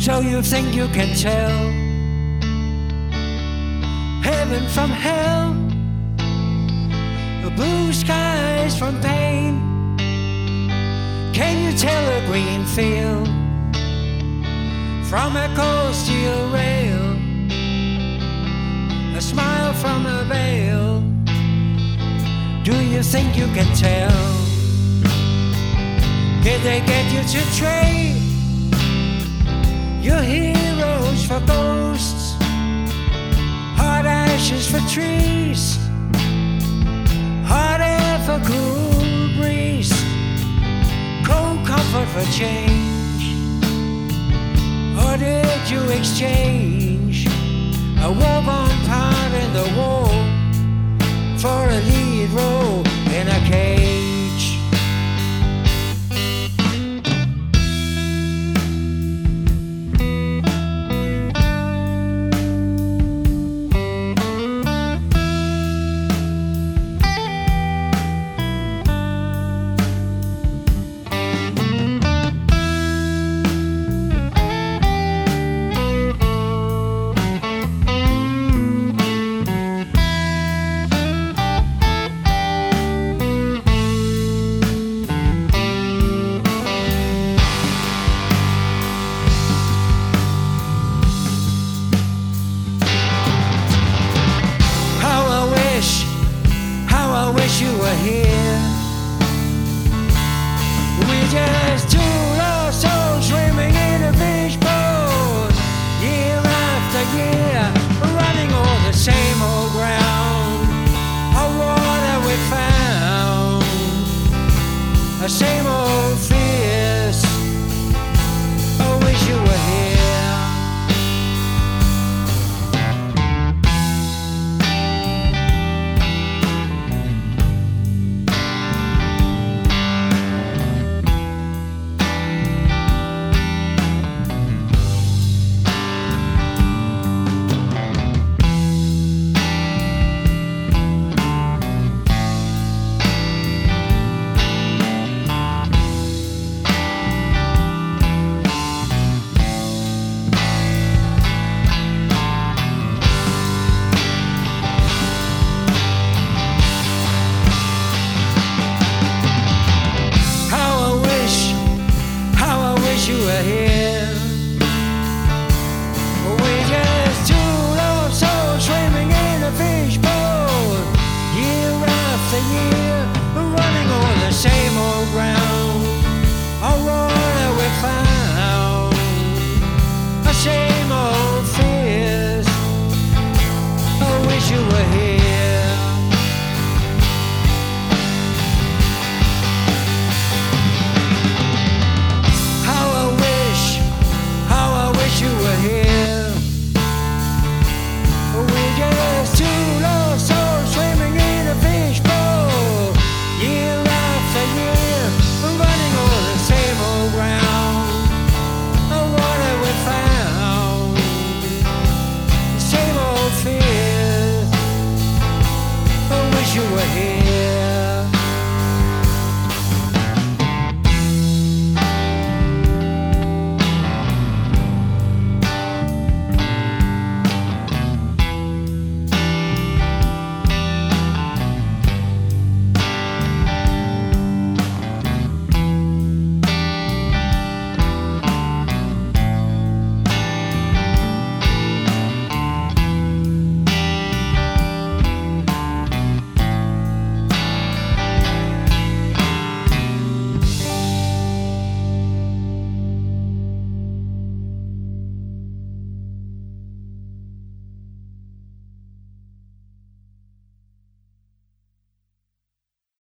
So you think you can tell heaven from hell, blue skies from pain? Can you tell a green field from a cold steel rail, a smile from a veil? Do you think you can tell? Did they get you to trade your heroes for ghosts, hot ashes for trees, hot air for cool breeze, cold comfort for change? Or did you exchange a war-born part in the war for a lead role in a cage? I wish you were here. We just two lost souls swimming in a fishbowl, year after year, running all the same old ground. A water we found, a